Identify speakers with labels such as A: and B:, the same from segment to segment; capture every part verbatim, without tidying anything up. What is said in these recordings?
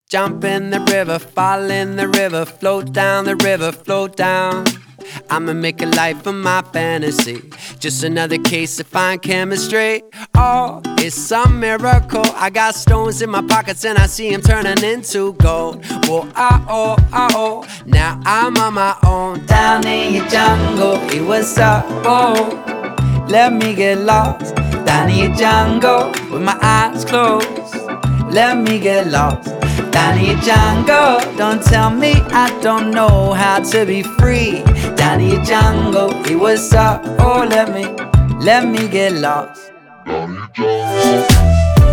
A: Jump in the river, fall in the river, float down the river, float down. I'ma make a life of my fantasy, just another case of fine chemistry. Oh, it's a miracle. I got stones in my pockets and I see them turning into gold. Whoa, ah, oh, ah, oh, now I'm on my own. Down in your jungle, hey, what's up, oh? Let me get lost. Down in your jungle, with my eyes closed. Let me get lost. Down in your jungle, don't tell me I don't know how to be free. Down in your jungle, hey, what's up? Oh, let me, let me get lost. Down in your jungle.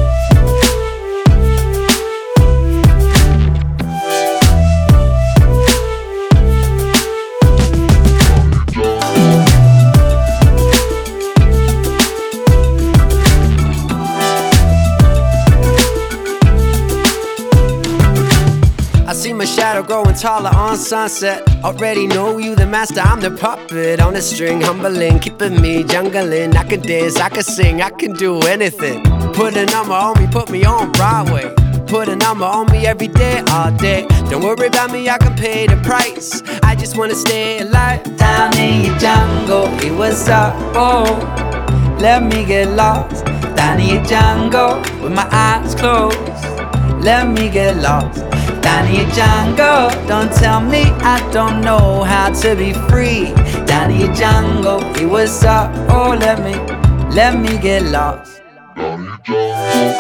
A: I see my shadow growing taller on sunset. Already know you the master, I'm the puppet on the string, humbling, keeping me jungling. I can dance, I can sing, I can do anything. Put a number on me, put me on Broadway. Put a number on me every day, all day. Don't worry about me, I can pay the price. I just wanna stay alive. Down in your jungle, hey, what's up, oh? Let me get lost. Down in your jungle, with my eyes closed. Let me get lost. Down in your jungle, don't tell me I don't know how to be free. Down in your jungle, hey, what's up? Oh, let me, let me get lost. Down in your jungle.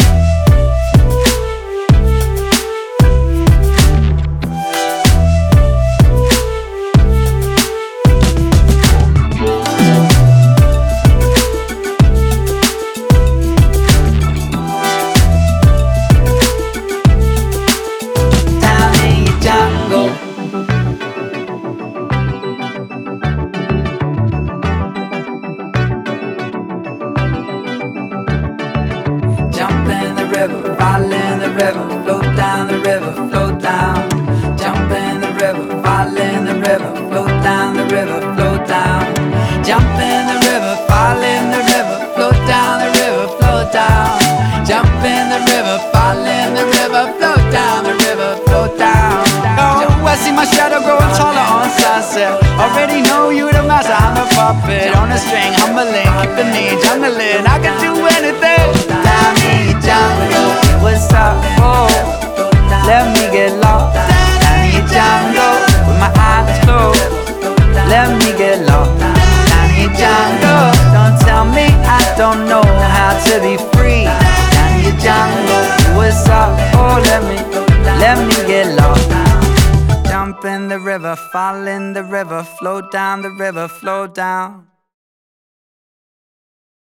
A: Jump in the river, fall in the river, float down the river, float down. Jump in the river, fall in the river, float down the river, float down. Jump in the river, fall in the river, float down the river, float down. Jump in the river, fall in the river, float down the river, float down. Oh, I see my shadow growing taller on sunset. Already know you the master, I'm a puppet on a string, humbling, keeping me jungling. I can do anything. Down in your jungle, what's up, oh? Let me get lost. Down in your jungle, with my eyes closed. Let me get lost. Down in your jungle, don't tell me I don't know how to be free. Down in your jungle, what's up, oh? Let me, let me get lost. Jump in the river, fall in the river, float down the river, float down.